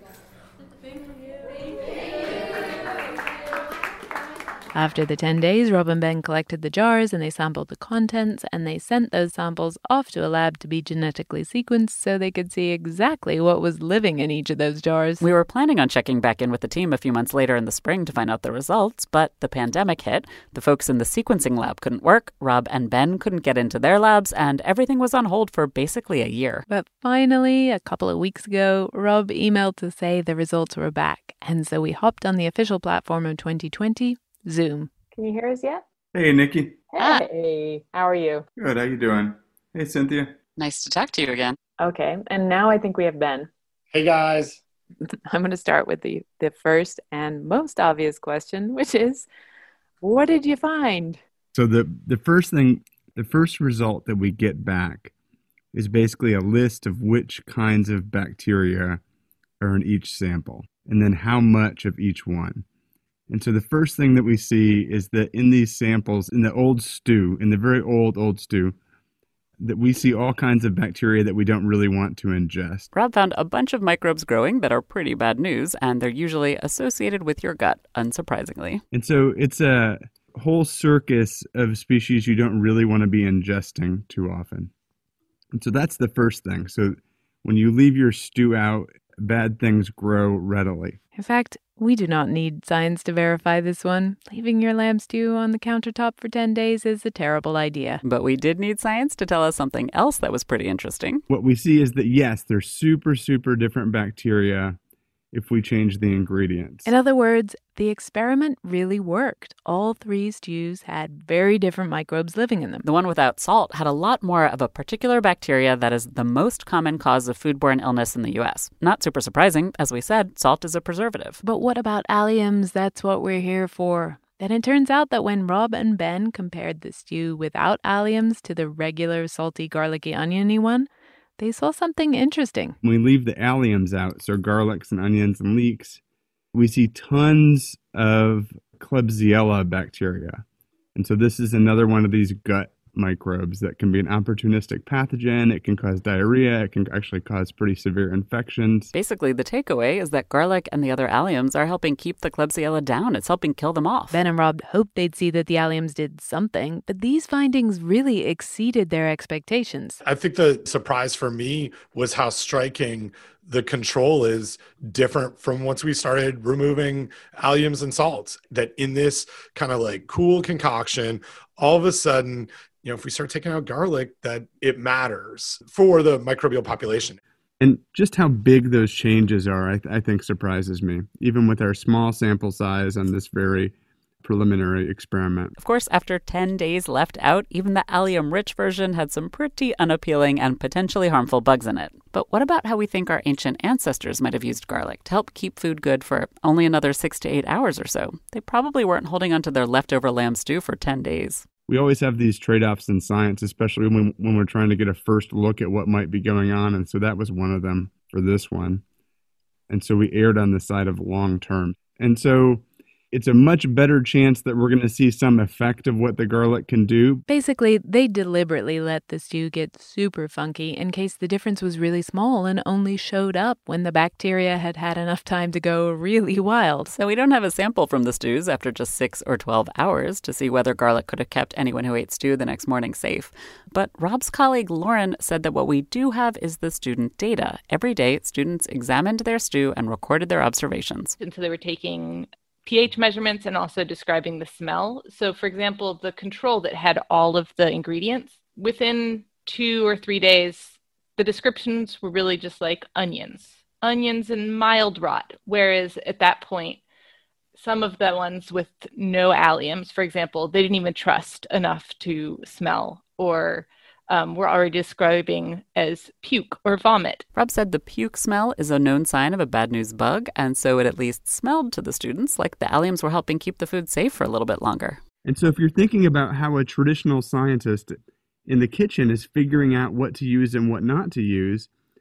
After the ten days, Rob and Ben collected the jars and they sampled the contents, and they sent those samples off to a lab to be genetically sequenced so they could see exactly what was living in each of those jars. We were planning on checking back in with the team a few months later in the spring to find out the results, but the pandemic hit. The folks in the sequencing lab couldn't work, Rob and Ben couldn't get into their labs, and everything was on hold for basically a year. But finally, a couple of weeks ago, Rob emailed to say the results were back, and so we hopped on the official platform of twenty twenty, Zoom. Can you hear us yet? Hey, Nikki. Hey, how are you? Good, how you doing? Hey, Cynthia. Nice to talk to you again. Okay, and now I think we have Ben. Hey, guys. I'm going to start with the, the first and most obvious question, which is, what did you find? So the, the first thing, the first result that we get back is basically a list of which kinds of bacteria are in each sample, and then how much of each one. And so the first thing that we see is that in these samples, in the old stew, in the very old, old stew, that we see all kinds of bacteria that we don't really want to ingest. Rob found a bunch of microbes growing that are pretty bad news, and they're usually associated with your gut, unsurprisingly. And so it's a whole circus of species you don't really want to be ingesting too often. And so that's the first thing. So when you leave your stew out, bad things grow readily. In fact, we do not need science to verify this one. Leaving your lamb stew on the countertop for ten days is a terrible idea. But we did need science to tell us something else that was pretty interesting. What we see is that, yes, they're super, super different bacteria if we change the ingredients. In other words, the experiment really worked. All three stews had very different microbes living in them. The one without salt had a lot more of a particular bacteria that is the most common cause of foodborne illness in the U S. Not super surprising. As we said, salt is a preservative. But what about alliums? That's what we're here for. Then it turns out that when Rob and Ben compared the stew without alliums to the regular salty, garlicky, oniony one, they saw something interesting. When we leave the alliums out, so garlics and onions and leeks, we see tons of Klebsiella bacteria. And so this is another one of these gut microbes that can be an opportunistic pathogen. It can cause diarrhea. It can actually cause pretty severe infections. Basically, the takeaway is that garlic and the other alliums are helping keep the Klebsiella down. It's helping kill them off. Ben and Rob hoped they'd see that the alliums did something, but these findings really exceeded their expectations. I think the surprise for me was how striking the control is different from once we started removing alliums and salts. That in this kind of like cool concoction, all of a sudden, you know, if we start taking out garlic, that it matters for the microbial population. And just how big those changes are, I, th- I think surprises me, even with our small sample size on this very preliminary experiment. Of course, after ten days left out, even the allium-rich version had some pretty unappealing and potentially harmful bugs in it. But what about how we think our ancient ancestors might have used garlic to help keep food good for only another six to eight hours or so? They probably weren't holding onto their leftover lamb stew for ten days. We always have these trade-offs in science, especially when, when we're trying to get a first look at what might be going on. And so that was one of them for this one. And so we erred on the side of long-term. And so it's a much better chance that we're going to see some effect of what the garlic can do. Basically, they deliberately let the stew get super funky in case the difference was really small and only showed up when the bacteria had had enough time to go really wild. So we don't have a sample from the stews after just six or twelve hours to see whether garlic could have kept anyone who ate stew the next morning safe. But Rob's colleague Lauren said that what we do have is the student data. Every day, students examined their stew and recorded their observations. And so they were taking pH measurements and also describing the smell. So, for example, the control that had all of the ingredients, within two or three days, the descriptions were really just like onions, onions and mild rot. Whereas at that point, some of the ones with no alliums, for example, they didn't even trust enough to smell or Um, we're already describing as puke or vomit. Rob said the puke smell is a known sign of a bad news bug, and so it at least smelled to the students like the alliums were helping keep the food safe for a little bit longer. And so if you're thinking about how a traditional scientist in the kitchen is figuring out what to use and what not to use,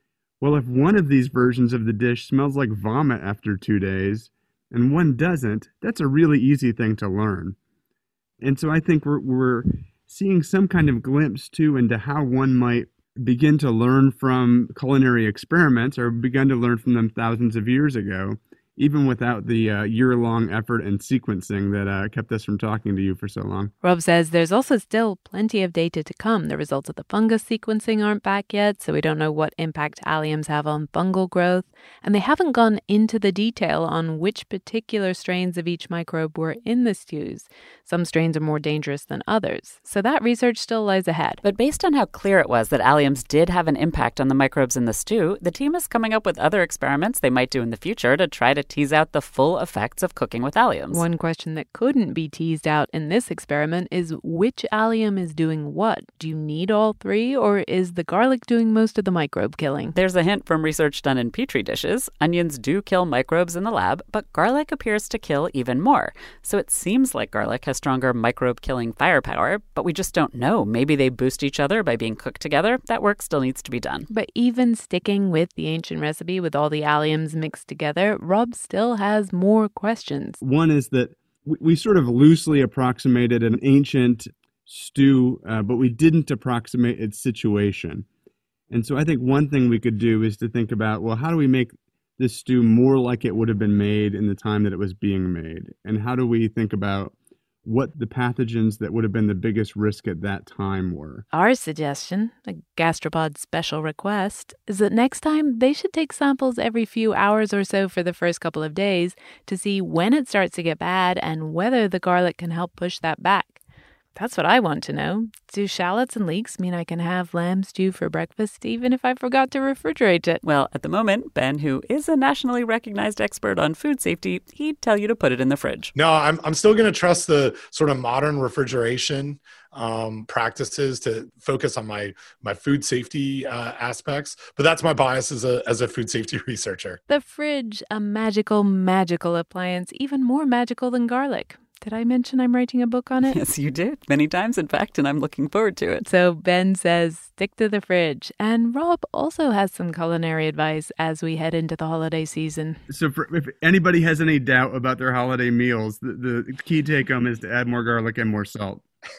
Well, if one of these versions of the dish smells like vomit after two days and one doesn't, that's a really easy thing to learn. And so I think we're, we're seeing some kind of glimpse, too, into how one might begin to learn from culinary experiments or begun to learn from them thousands of years ago, even without the uh, year-long effort and sequencing that uh, kept us from talking to you for so long. Rob says there's also still plenty of data to come. The results of the fungus sequencing aren't back yet, so we don't know what impact alliums have on fungal growth. And they haven't gone into the detail on which particular strains of each microbe were in the stews. Some strains are more dangerous than others. So that research still lies ahead. But based on how clear it was that alliums did have an impact on the microbes in the stew, the team is coming up with other experiments they might do in the future to try to tease out the full effects of cooking with alliums. One question that couldn't be teased out in this experiment is which allium is doing what? Do you need all three, or is the garlic doing most of the microbe killing? There's a hint from research done in Petri dishes. Onions do kill microbes in the lab, but garlic appears to kill even more. So it seems like garlic has stronger microbe-killing firepower, but we just don't know. Maybe they boost each other by being cooked together. That work still needs to be done. But even sticking with the ancient recipe with all the alliums mixed together, Rob still has more questions. One is that we sort of loosely approximated an ancient stew, uh, but we didn't approximate its situation. And so I think one thing we could do is to think about, well, how do we make this stew more like it would have been made in the time that it was being made? And how do we think about what the pathogens that would have been the biggest risk at that time were? Our suggestion, a gastropod special request, is that next time they should take samples every few hours or so for the first couple of days to see when it starts to get bad and whether the garlic can help push that back. That's what I want to know. Do shallots and leeks mean I can have lamb stew for breakfast even if I forgot to refrigerate it? Well, at the moment, Ben, who is a nationally recognized expert on food safety, he'd tell you to put it in the fridge. No, I'm I'm still going to trust the sort of modern refrigeration um, practices to focus on my my food safety uh, aspects. But that's my bias as a as a food safety researcher. The fridge, a magical, magical appliance, even more magical than garlic. Did I mention I'm writing a book on it? Yes, you did. Many times, in fact, and I'm looking forward to it. So Ben says, stick to the fridge. And Rob also has some culinary advice as we head into the holiday season. So for, if anybody has any doubt about their holiday meals, the, the key take-home is to add more garlic and more salt.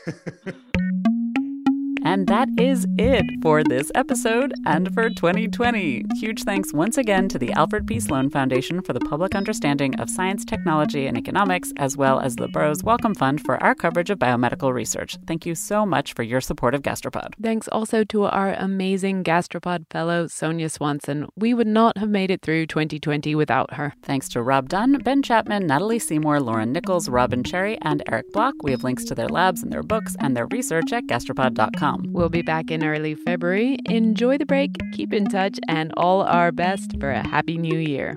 And that is it for this episode and for twenty twenty. Huge thanks once again to the Alfred P. Sloan Foundation for the Public Understanding of Science, Technology, and Economics, as well as the Burroughs Wellcome Fund for our coverage of biomedical research. Thank you so much for your support of Gastropod. Thanks also to our amazing Gastropod fellow, Sonia Swanson. We would not have made it through twenty twenty without her. Thanks to Rob Dunn, Ben Chapman, Natalie Seymour, Lauren Nichols, Robin Cherry, and Eric Block. We have links to their labs and their books and their research at gastropod dot com. We'll be back in early February. Enjoy the break, keep in touch, and all our best for a happy new year.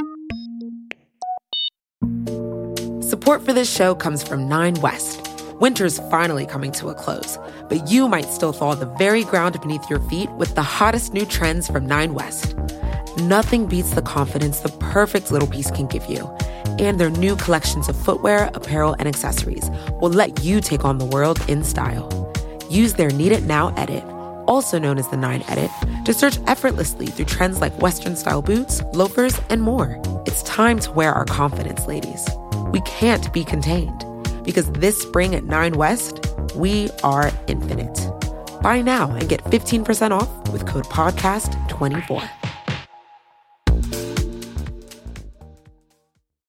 Support for this show comes from Nine West. Winter's finally coming to a close, but you might still thaw the very ground beneath your feet with the hottest new trends from Nine West. Nothing beats the confidence the perfect little piece can give you. And their new collections of footwear, apparel, and accessories will let you take on the world in style. Use their Need It Now edit, also known as the Nine Edit, to search effortlessly through trends like Western-style boots, loafers, and more. It's time to wear our confidence, ladies. We can't be contained, because this spring at Nine West, we are infinite. Buy now and get fifteen percent off with code podcast twenty-four.